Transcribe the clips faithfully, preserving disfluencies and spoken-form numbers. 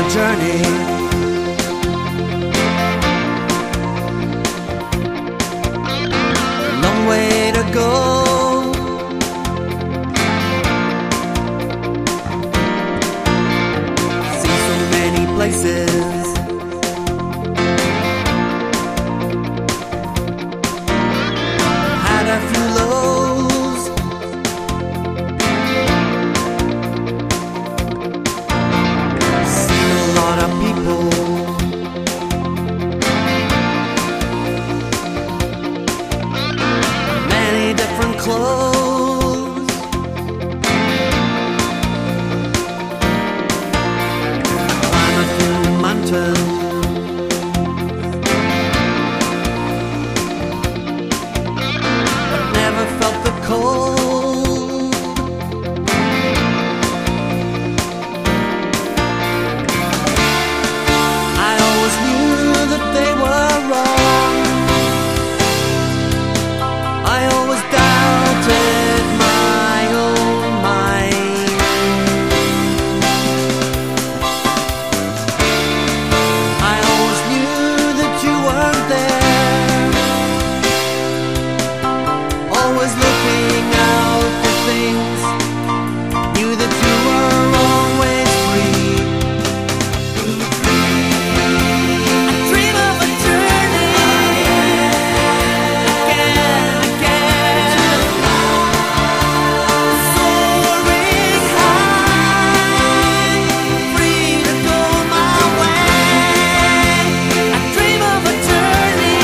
journey. A long way to go. See so many places. Had a few lows. Seen a lot of people. Many different clothes. Climb a few mountains. Felt the cold. I always knew that they were wrong. I always doubted my own mind. I always knew that you weren't there. Always looking out for things. Knew that you were always free. I dream of a journey again, again. Soaring high, free to go my way. I dream of a journey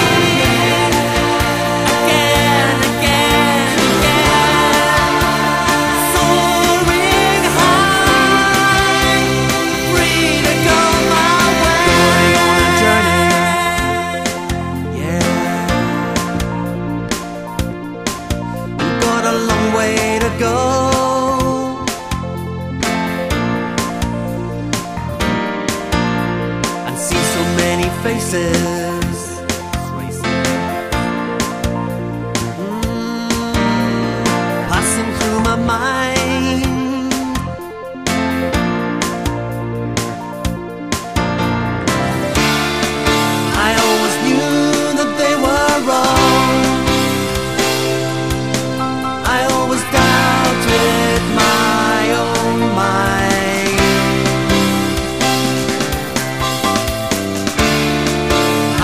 again, again. Way to go, and see so many faces. Mm, passing through my mind. I always knew that they were wrong. I always doubted my own mind.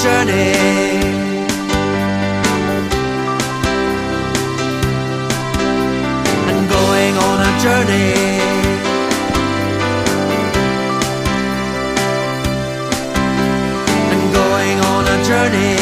journey. And going on a journey. And going on a journey.